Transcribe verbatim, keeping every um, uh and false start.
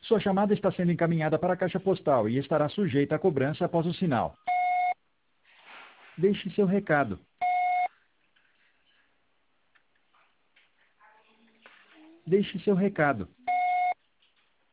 Sua chamada está sendo encaminhada para a caixa postal e estará sujeita a cobrança após o sinal. Deixe seu recado. Deixe seu recado.